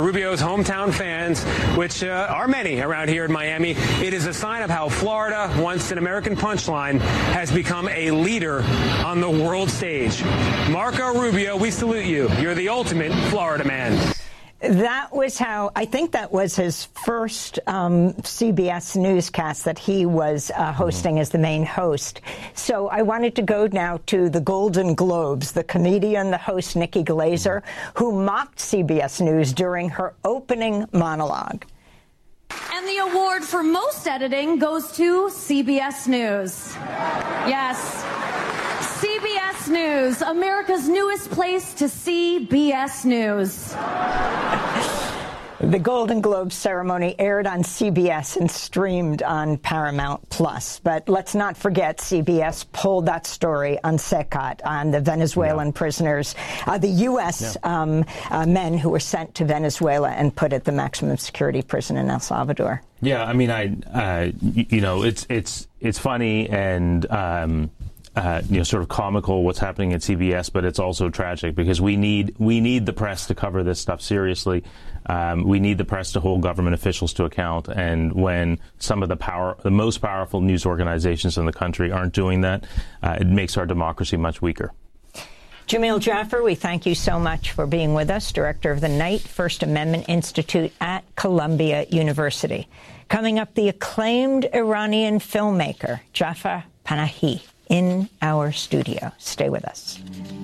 Rubio's hometown fans, which are many around here in Miami, it is a sign of how Florida, once an American punchline, has become a leader on the world stage. Marco Rubio, we salute you. You're the ultimate Florida man. That was how, I think that was his first CBS newscast that he was hosting as the main host. So I wanted to go now to the Golden Globes, the comedian, the host, Nikki Glaser, who mocked CBS News during her opening monologue. And the award for most editing goes to CBS News. Yes. CBS News, America's newest place to see BS News. The Golden Globe ceremony aired on CBS and streamed on Paramount Plus. But let's not forget, CBS pulled that story on Secat, on the Venezuelan prisoners, the U.S. Men who were sent to Venezuela and put at the maximum security prison in El Salvador. Yeah, I mean, it's funny and sort of comical what's happening at CBS, but it's also tragic because we need the press to cover this stuff seriously. We need the press to hold government officials to account, and when some of the most powerful news organizations in the country aren't doing that, it makes our democracy much weaker. Jamil Jaffer, we thank you so much for being with us, director of the Knight First Amendment Institute at Columbia University. Coming up, the acclaimed Iranian filmmaker, Jafar Panahi, in our studio. Stay with us.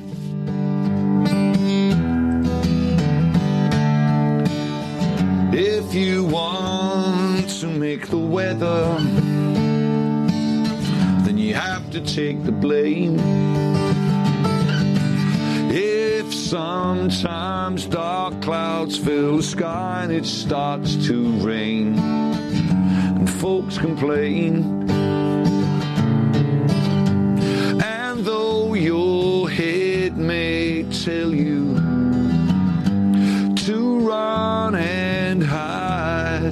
If you want to make the weather, then you have to take the blame. If sometimes dark clouds fill the sky and it starts to rain and folks complain, though your head may tell you to run and hide,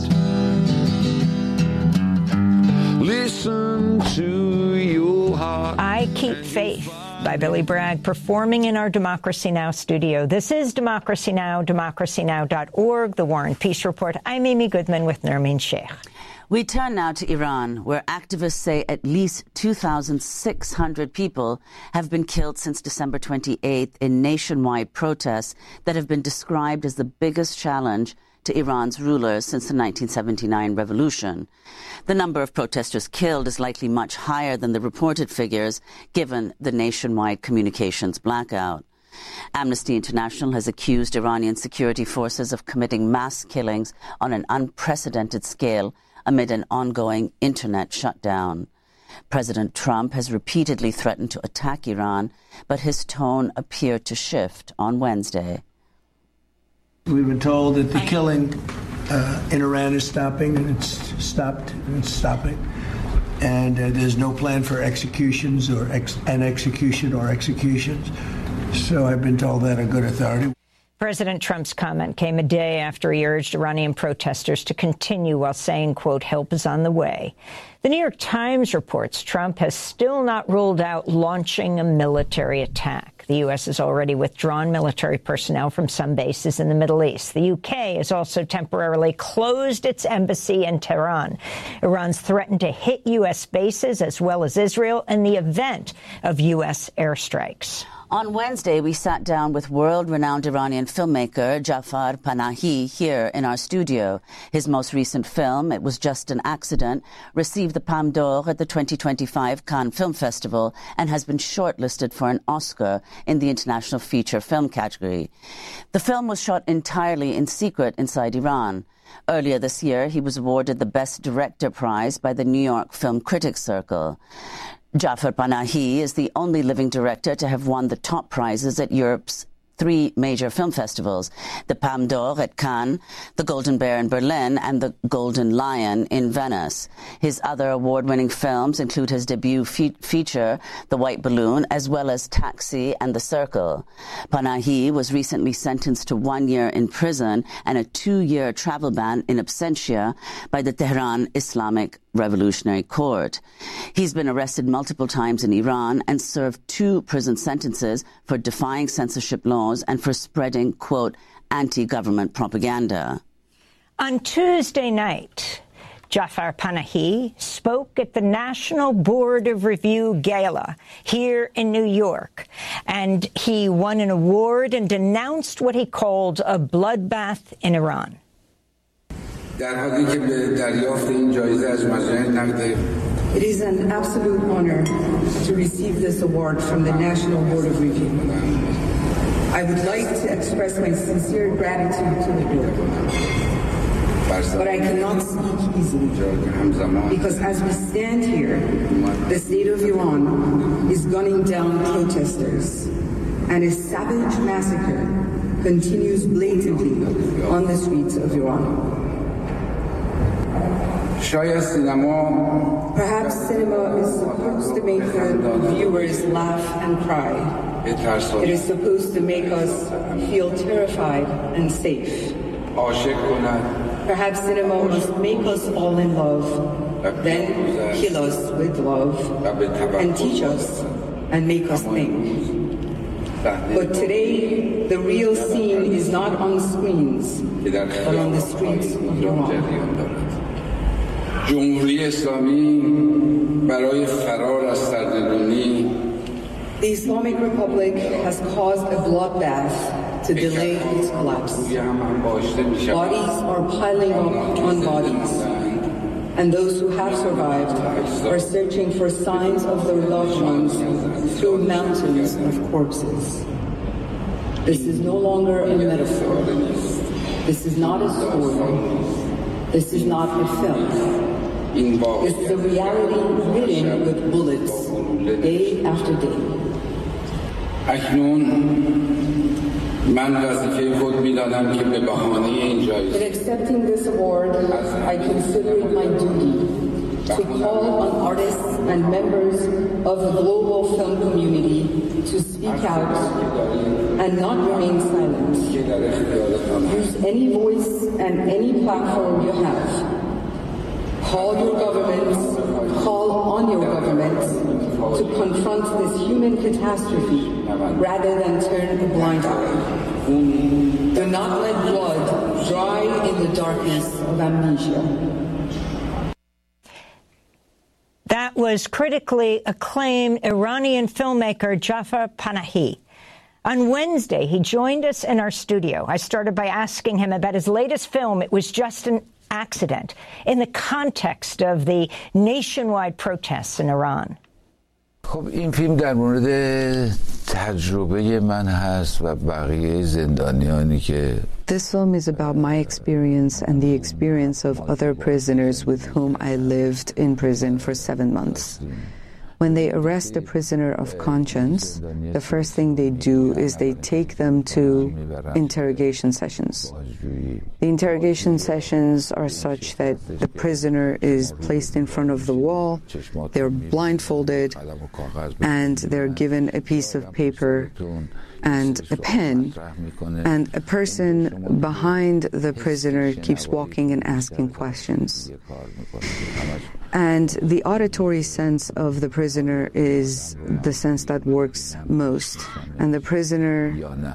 listen to your heart. I Keep Faith by Billy Bragg, performing in our Democracy Now! Studio. This is Democracy Now!, democracynow.org, The War and Peace Report. I'm Amy Goodman with Nermeen Sheikh. We turn now to Iran, where activists say at least 2,600 people have been killed since December 28th in nationwide protests that have been described as the biggest challenge to Iran's rulers since the 1979 revolution. The number of protesters killed is likely much higher than the reported figures, given the nationwide communications blackout. Amnesty International has accused Iranian security forces of committing mass killings on an unprecedented scale amid an ongoing internet shutdown. President Trump has repeatedly threatened to attack Iran, but his tone appeared to shift on Wednesday. We've been told that the killing in Iran is stopping, and it's stopped, and it's stopping. And there's no plan for executions or executions. So I've been told that on good authority. President Trump's comment came a day after he urged Iranian protesters to continue while saying, quote, help is on the way. The New York Times reports Trump has still not ruled out launching a military attack. The U.S. has already withdrawn military personnel from some bases in the Middle East. The U.K. has also temporarily closed its embassy in Tehran. Iran's threatened to hit U.S. bases as well as Israel in the event of U.S. airstrikes. On Wednesday, we sat down with world-renowned Iranian filmmaker Jafar Panahi here in our studio. His most recent film, It Was Just an Accident, received the Palme d'Or at the 2025 Cannes Film Festival and has been shortlisted for an Oscar in the International Feature Film category. The film was shot entirely in secret inside Iran. Earlier this year, he was awarded the Best Director prize by the New York Film Critics Circle. Jafar Panahi is the only living director to have won the top prizes at Europe's 3 major film festivals, the Palme d'Or at Cannes, the Golden Bear in Berlin, and the Golden Lion in Venice. His other award-winning films include his debut feature, The White Balloon, as well as Taxi and The Circle. Panahi was recently sentenced to 1 year in prison and a 2-year travel ban in absentia by the Tehran Islamic Revolutionary Court. He's been arrested multiple times in Iran and served 2 prison sentences for defying censorship laws and for spreading, quote, anti-government propaganda. On Tuesday night, Jafar Panahi spoke at the National Board of Review Gala here in New York, and he won an award and denounced what he called a bloodbath in Iran. It is an absolute honor to receive this award from the National Board of Review. I would like to express my sincere gratitude to the board. But I cannot speak easily, because as we stand here, the state of Iran is gunning down protesters, and a savage massacre continues blatantly on the streets of Iran. Perhaps cinema is supposed to make the viewers laugh and cry. It is supposed to make us feel terrified and safe. Perhaps cinema must make us all in love, then kill us with love, and teach us and make us think. But today, the real scene is not on screens, but on the streets of Iran. The Islamic Republic has caused a bloodbath to delay its collapse. Bodies are piling up on bodies, and those who have survived are searching for signs of their loved ones through mountains of corpses. This is no longer a metaphor. This is not a story. This is not a film. This is a reality ridden with bullets, day after day. In accepting this award, I consider it my duty to call on artists and members of the global film community to speak out and not remain silent. Use any voice and any platform you have. Call your governments, call on your governments to confront this human catastrophe rather than turn a blind eye. Do not let blood dry in the darkness of amnesia. That was critically acclaimed Iranian filmmaker Jafar Panahi. On Wednesday, he joined us in our studio. I started by asking him about his latest film, It Was Just an Accident, in the context of the nationwide protests in Iran. خب این فیلم در مورد تجربه من هست و بقیه زندانیانی که This film is about my experience and the experience of other prisoners with whom I lived in prison for 7 months. When they arrest a prisoner of conscience, the first thing they do is they take them to interrogation sessions. The interrogation sessions are such that the prisoner is placed in front of the wall, they're blindfolded, and they're given a piece of paper and a pen, and a person behind the prisoner keeps walking and asking questions. And the auditory sense of the prisoner is the sense that works most. And the prisoner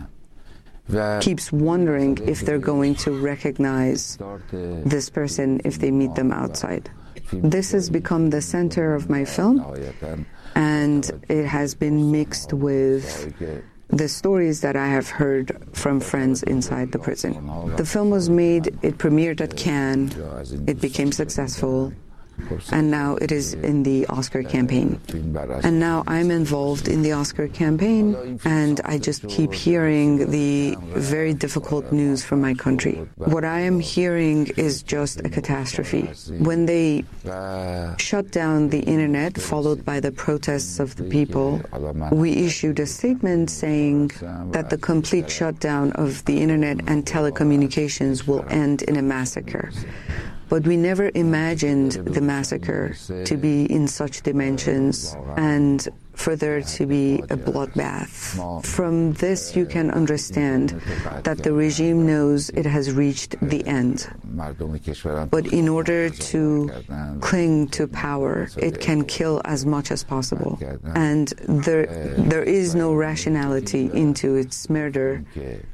keeps wondering if they're going to recognize this person if they meet them outside. This has become the center of my film, and it has been mixed with the stories that I have heard from friends inside the prison. The film was made, it premiered at Cannes, it became successful, and now it is in the Oscar campaign. And now I'm involved in the Oscar campaign, and I just keep hearing the very difficult news from my country. What I am hearing is just a catastrophe. When they shut down the internet, followed by the protests of the people, we issued a statement saying that the complete shutdown of the internet and telecommunications will end in a massacre. But we never imagined the massacre to be in such dimensions and for there to be a bloodbath. From this, you can understand that the regime knows it has reached the end. But in order to cling to power, it can kill as much as possible. And there is no rationality into its murder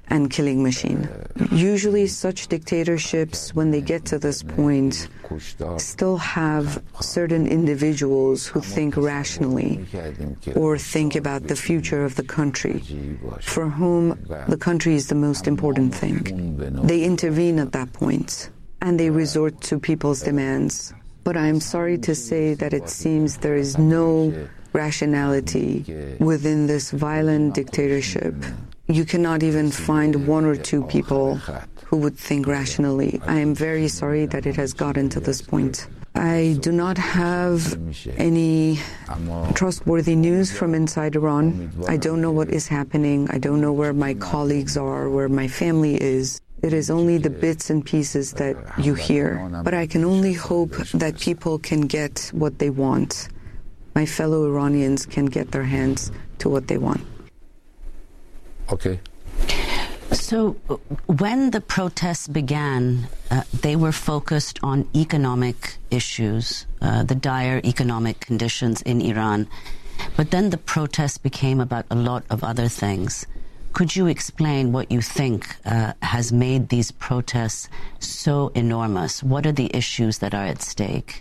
and killing machine. Usually such dictatorships, when they get to this point, still have certain individuals who think rationally or think about the future of the country, for whom the country is the most important thing. They intervene at that point, and they resort to people's demands. But I'm sorry to say that it seems there is no rationality within this violent dictatorship. You cannot even find one or two people who would think rationally. I am very sorry that it has gotten to this point. I do not have any trustworthy news from inside Iran. I don't know what is happening. I don't know where my colleagues are, where my family is. It is only the bits and pieces that you hear. But I can only hope that people can get what they want. My fellow Iranians can get their hands to what they want. Okay. So when the protests began, they were focused on economic issues, the dire economic conditions in Iran. But then the protests became about a lot of other things. Could you explain what you think has made these protests so enormous? What are the issues that are at stake?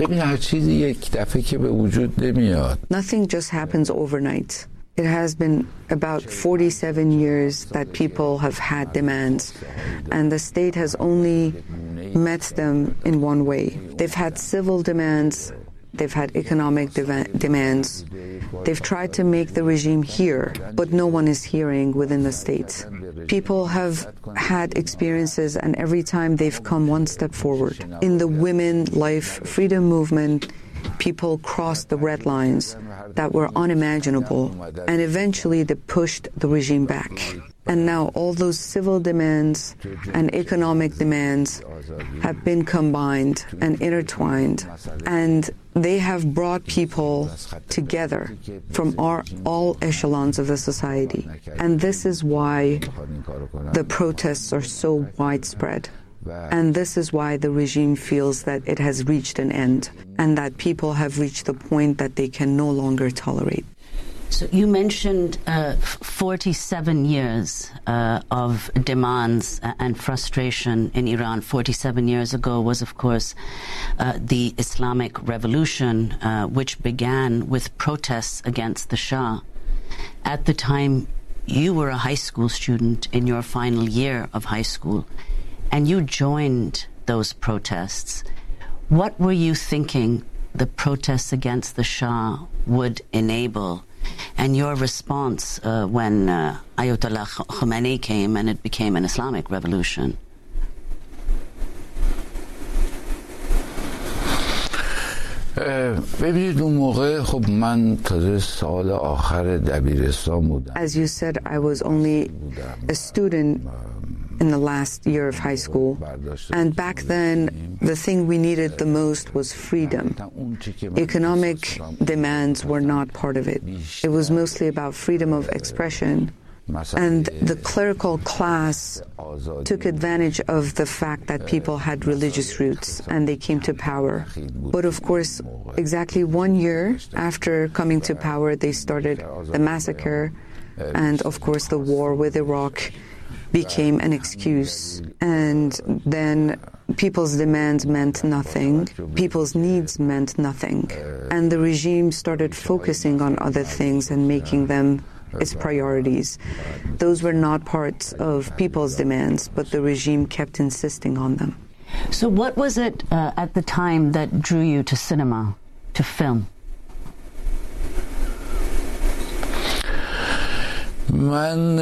Nothing just happens overnight. It has been about 47 years that people have had demands, and the state has only met them in one way. They've had civil demands, they've had economic demands. They've tried to make the regime hear, but no one is hearing within the state. People have had experiences, and every time they've come one step forward. In the women life freedom movement, people crossed the red lines that were unimaginable, and eventually they pushed the regime back. And now all those civil demands and economic demands have been combined and intertwined, and they have brought people together from all echelons of the society. And this is why the protests are so widespread. And this is why the regime feels that it has reached an end and that people have reached the point that they can no longer tolerate. So you mentioned 47 years of demands and frustration in Iran. 47 years ago was, of course, the Islamic Revolution, which began with protests against the Shah. At the time, you were a high school student in your final year of high school, and you joined those protests. What were you thinking the protests against the Shah would enable? And your response when Ayatollah Khomeini came and it became an Islamic revolution? ببینید اون موقع خب من تازه سال آخر دبیرستان بودم. As you said, I was only a student in the last year of high school. And back then, the thing we needed the most was freedom. Economic demands were not part of it. It was mostly about freedom of expression. And the clerical class took advantage of the fact that people had religious roots and they came to power. But of course, exactly 1 year after coming to power, they started the massacre, and of course the war with Iraq became an excuse. And then people's demands meant nothing, people's needs meant nothing. And the regime started focusing on other things and making them its priorities. Those were not parts of people's demands, but the regime kept insisting on them. So what was it at the time that drew you to cinema, to film? من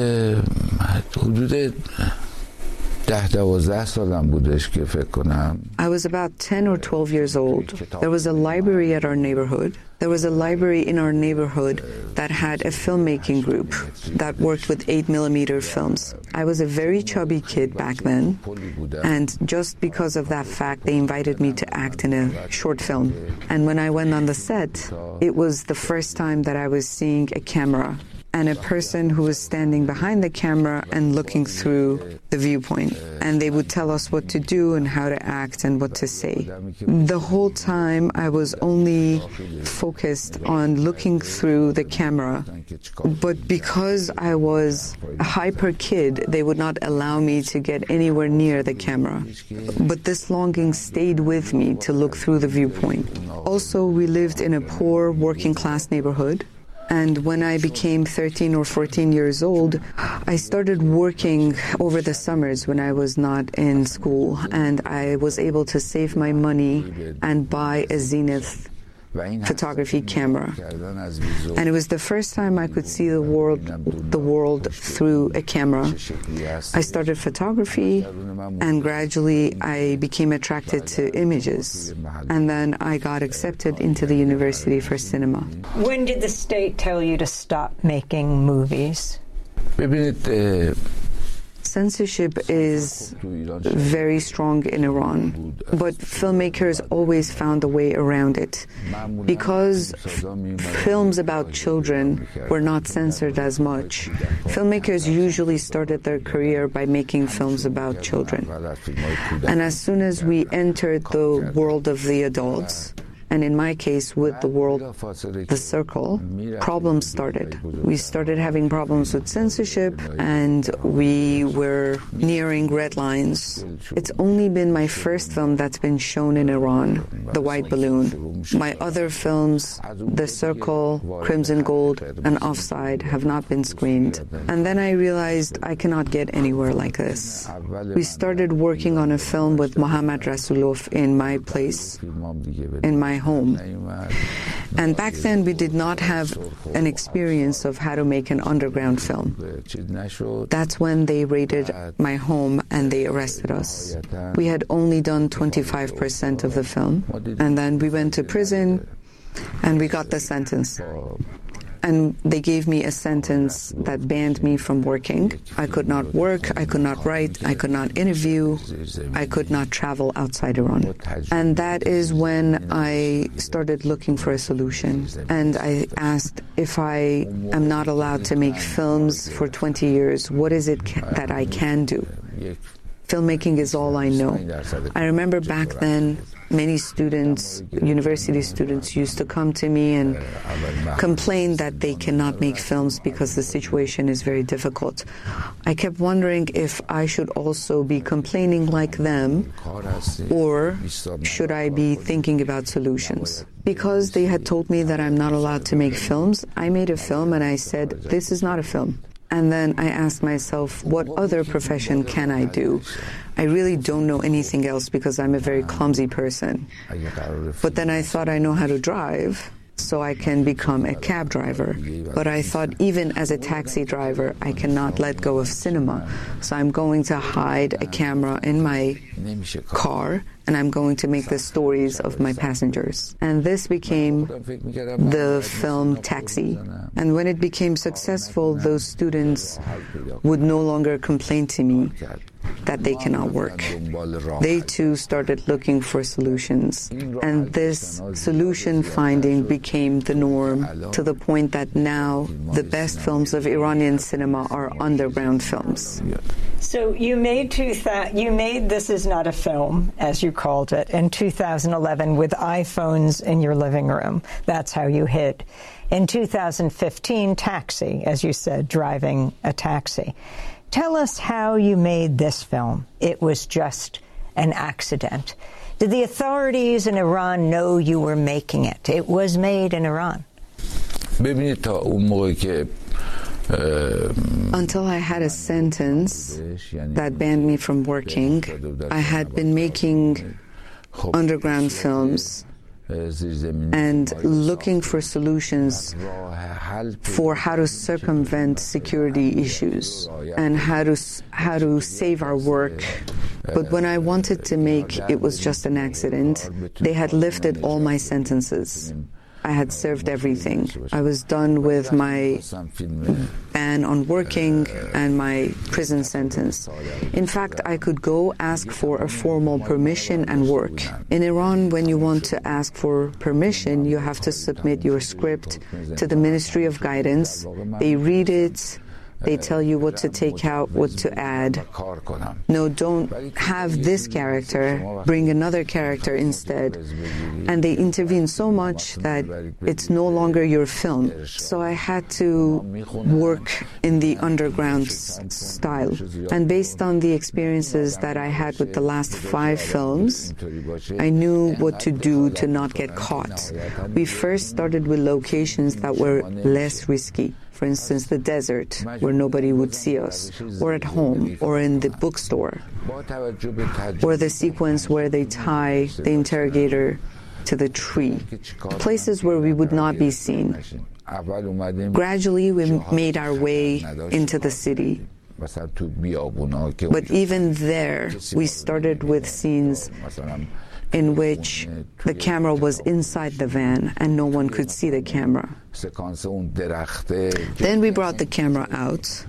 حدود 10-12 سالم بودش که فکر کنم. I was about 10 or 12 years old. There was a library at our neighborhood. There was a library in our neighborhood that had a filmmaking group that worked with 8mm films. I was a very chubby kid back then, and just because of that fact, they invited me to act in a short film. And when I went on the set, it was the first time that I was seeing a camera. and a person who was standing behind the camera and looking through the viewpoint. And they would tell us what to do and how to act and what to say. The whole time I was only focused on looking through the camera. But because I was a hyper kid, they would not allow me to get anywhere near the camera. But this longing stayed with me to look through the viewpoint. Also, we lived in a poor working class neighborhood. And when I became 13 or 14 years old, I started working over the summers when I was not in school. And I was able to save my money and buy a Zenith photography camera. And it was the first time I could see the world through a camera. I started photography, and gradually I became attracted to images. And then I got accepted into the University for Cinema. When did the state tell you to stop making movies? Censorship is very strong in Iran, but filmmakers always found a way around it. Because films about children were not censored as much, filmmakers usually started their career by making films about children. And as soon as we entered the world of the adults, and in my case, with the world, the circle, problems started. We started having problems with censorship, and we were nearing red lines. It's only been my first film that's been shown in Iran, The White Balloon. My other films, The Circle, Crimson Gold, and Offside, have not been screened. And then I realized I cannot get anywhere like this. We started working on a film with Mohammad Rasulov in my place, in my home. And back then we did not have an experience of how to make an underground film. That's when they raided my home and they arrested us. We had only done 25% of the film, and then we went to prison and we got the sentence. And they gave me a sentence that banned me from working. I could not work, I could not write, I could not interview, I could not travel outside Iran. And that is when I started looking for a solution. And I asked, if I am not allowed to make films for 20 years, what is it that I can do? Filmmaking is all I know. I remember back then, many students, university students, used to come to me and complain that they cannot make films because the situation is very difficult. I kept wondering if I should also be complaining like them, or should I be thinking about solutions? Because they had told me that I'm not allowed to make films, I made a film and I said, this is not a film. And then I asked myself, what other profession can I do? I really don't know anything else because I'm a very clumsy person. But then I thought I know how to drive, so I can become a cab driver. But I thought even as a taxi driver, I cannot let go of cinema. So I'm going to hide a camera in my car, and I'm going to make the stories of my passengers. And this became the film Taxi. And when it became successful, those students would no longer complain to me that they cannot work. They too started looking for solutions. And this solution finding became the norm, to the point that now the best films of Iranian cinema are underground films. So you made This Is Not a Film, as you called it, in 2011 with iPhones in your living room. That's how you hid. In 2015, Taxi, as you said, driving a taxi. Tell us how you made this film. It was just an accident. Did the authorities in Iran know you were making it? It was made in Iran. Until I had a sentence that banned me from working, I had been making underground films and looking for solutions for how to circumvent security issues and how to save our work. But when I wanted to make It Was Just an Accident, they had lifted all my sentences. I had served everything. I was done with my ban on working and my prison sentence. In fact, I could go ask for a formal permission and work. In Iran, when you want to ask for permission, you have to submit your script to the Ministry of Guidance. They read it. They tell you what to take out, what to add. No, don't have this character. Bring another character instead. And they intervene so much that it's no longer your film. So I had to work in the underground style. And based on the experiences that I had with the last 5 films, I knew what to do to not get caught. We first started with locations that were less risky. For instance, the desert, where nobody would see us, or at home, or in the bookstore, or the sequence where they tie the interrogator to the tree, places where we would not be seen. Gradually, we made our way into the city. But even there, we started with scenes in which the camera was inside the van and no one could see the camera. Then we brought the camera out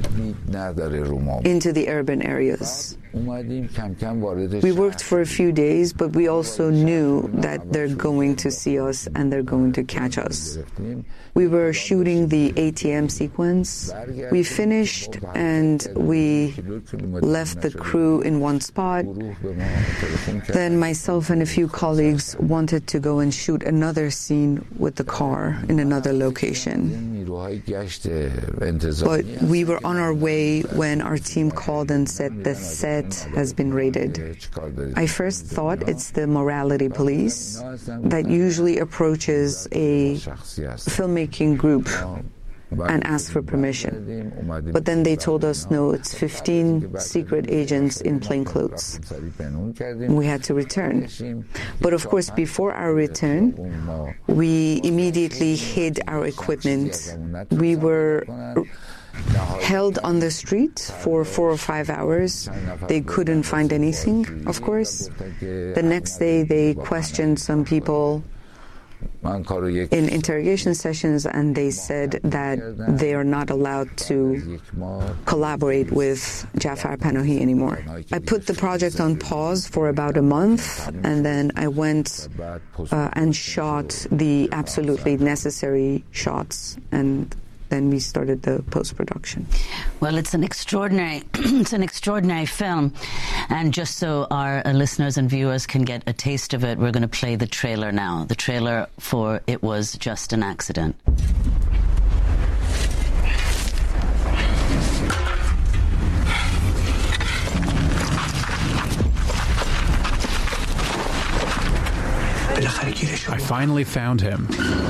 into the urban areas. We worked for a few days, but we also knew that they're going to see us and they're going to catch us. We were shooting the ATM sequence. We finished and we left the crew in one spot. Then myself and a few colleagues wanted to go and shoot another scene with the car in another location. But we were on our way when our team called and said the set has been raided. I first thought it's the morality police that usually approaches a filmmaking group and asks for permission. But then they told us, no, it's 15 secret agents in plain clothes. We had to return. But of course, before our return, we immediately hid our equipment. We were held on the street for 4 or 5 hours. They couldn't find anything, of course. The next day, they questioned some people in interrogation sessions, and they said that they are not allowed to collaborate with Jafar Panahi anymore. I put the project on pause for about a month, and then I went and shot the absolutely necessary shots, and then we started the post-production. Well, it's an extraordinary film, and just so our listeners and viewers can get a taste of it, we're going to play the trailer now. The trailer for It Was Just an Accident. I finally found him.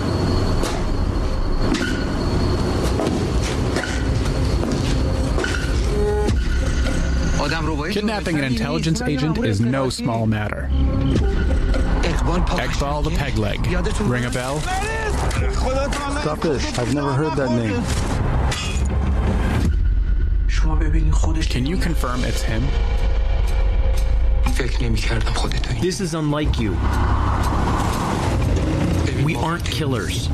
Kidnapping an intelligence agent is no small matter. Eqbal the Peg Leg. Ring a bell? Stop this. I've never heard that name. Can you confirm it's him? This is unlike you. We aren't killers.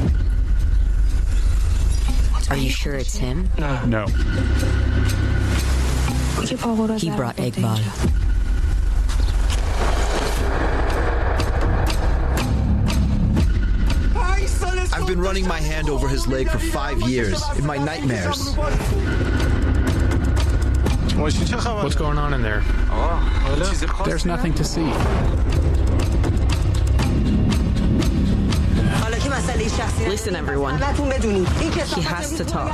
Are you sure it's him? No. He brought Eqbal. I've been running my hand over his leg for 5 years, in my nightmares. What's going on in there? There's nothing to see. Listen, everyone. He has to talk.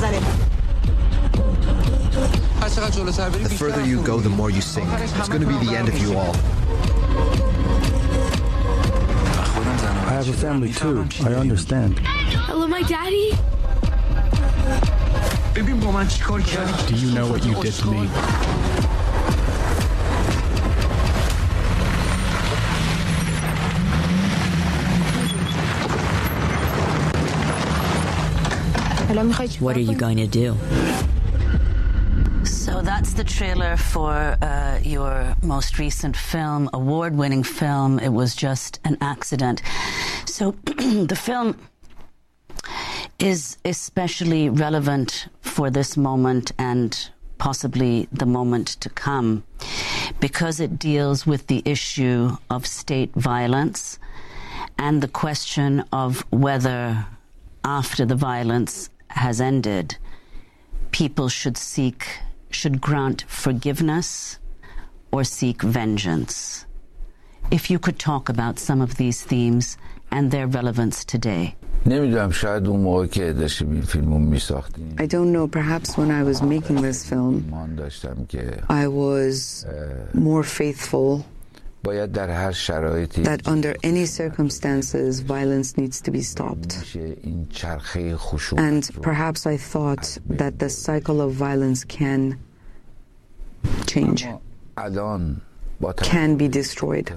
The further you go, the more you sink. It's going to be the end of you all. I have a family too. I understand. I love my daddy. Do you know what you did to me? What are you going to do? So that's the trailer for your most recent film, award-winning film, It Was Just an Accident. So the film is especially relevant for this moment and possibly the moment to come, because it deals with the issue of state violence and the question of whether, after the violence has ended, people should grant forgiveness or seek vengeance. If you could talk about some of these themes and their relevance today. I don't know, perhaps when I was making this film, I was more faithful that under any circumstances violence needs to be stopped. And perhaps I thought that the cycle of violence can change, can be destroyed.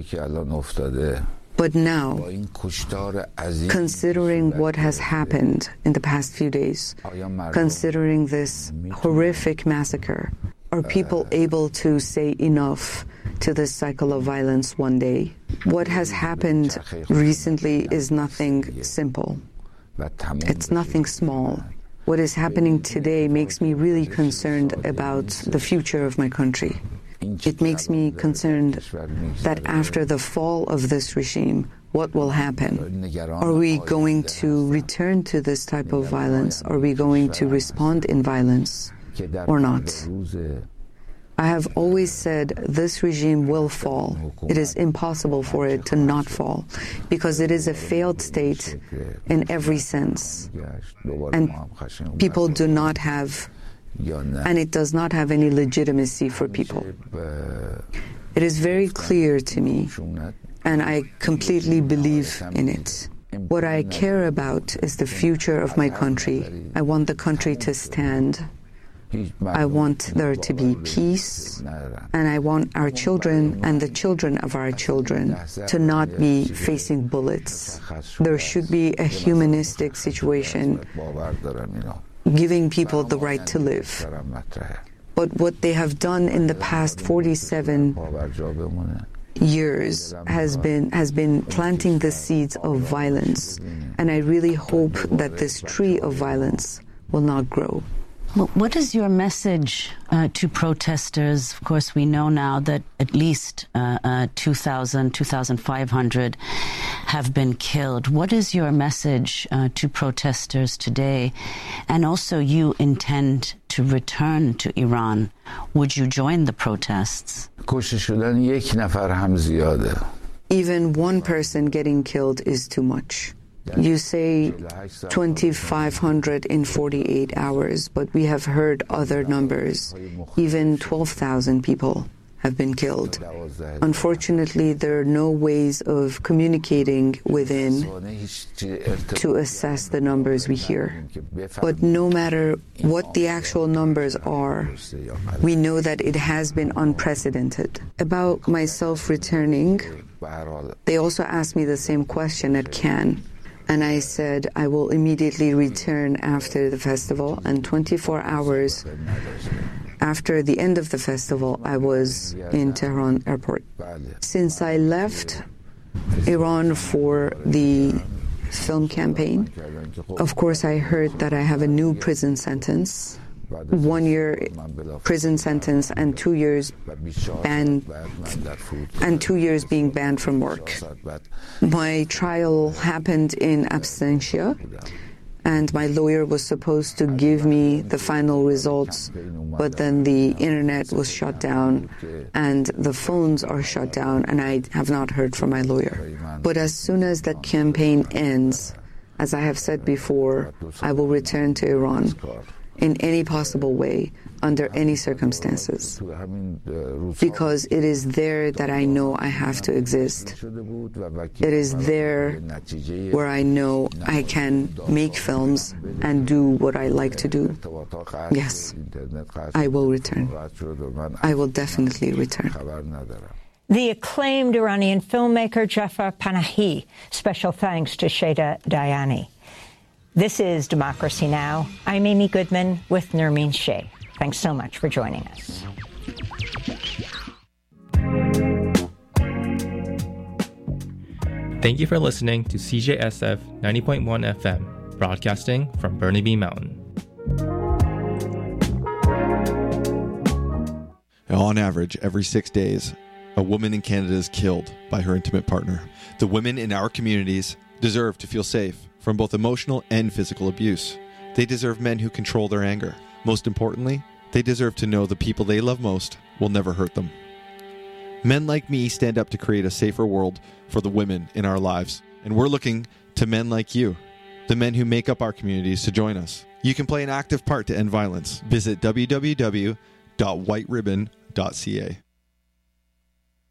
But now, considering what has happened in the past few days, considering this horrific massacre, are people able to say enough to this cycle of violence one day? What has happened recently is nothing simple. It's nothing small. What is happening today makes me really concerned about the future of my country. It makes me concerned that after the fall of this regime, what will happen? Are we going to return to this type of violence? Are we going to respond in violence or not? I have always said this regime will fall. It is impossible for it to not fall because it is a failed state in every sense. And people do not have, and it does not have any legitimacy for people. It is very clear to me, and I completely believe in it. What I care about is the future of my country. I want the country to stand. I want there to be peace, and I want our children and the children of our children to not be facing bullets. There should be a humanistic situation, giving people the right to live. But what they have done in the past 47 years has been planting the seeds of violence, and I really hope that this tree of violence will not grow. Well, what is your message to protesters? Of course, we know now that at least 2,500 have been killed. What is your message to protesters today? And also, you intend to return to Iran. Would you join the protests? Even one person getting killed is too much. You say 2,500 in 48 hours, but we have heard other numbers. Even 12,000 people have been killed. Unfortunately, there are no ways of communicating within to assess the numbers we hear. But no matter what the actual numbers are, we know that it has been unprecedented. About myself returning, they also asked me the same question at Cannes. And I said, I will immediately return after the festival. And 24 hours after the end of the festival, I was in Tehran airport. Since I left Iran for the film campaign, of course, I heard that I have a new prison sentence. 1 year prison sentence and 2 years banned, and 2 years being banned from work. My trial happened in absentia, and my lawyer was supposed to give me the final results, but then the internet was shut down and the phones are shut down, and I have not heard from my lawyer. But as soon as that campaign ends, as I have said before, I will return to Iran in any possible way, under any circumstances, because it is there that I know I have to exist. It is there where I know I can make films and do what I like to do. Yes, I will return. I will definitely return. The acclaimed Iranian filmmaker Jafar Panahi. Special thanks to Shada Dayani. This is Democracy Now! I'm Amy Goodman with Nermeen Sheikh. Thanks so much for joining us. Thank you for listening to CJSF 90.1 FM, broadcasting from Burnaby Mountain. Now, on average, every 6 days, a woman in Canada is killed by her intimate partner. The women in our communities deserve to feel safe from both emotional and physical abuse. They deserve men who control their anger. Most importantly, they deserve to know the people they love most will never hurt them. Men like me stand up to create a safer world for the women in our lives, and we're looking to men like you, the men who make up our communities, to join us. You can play an active part to end violence. Visit www.whiteribbon.ca.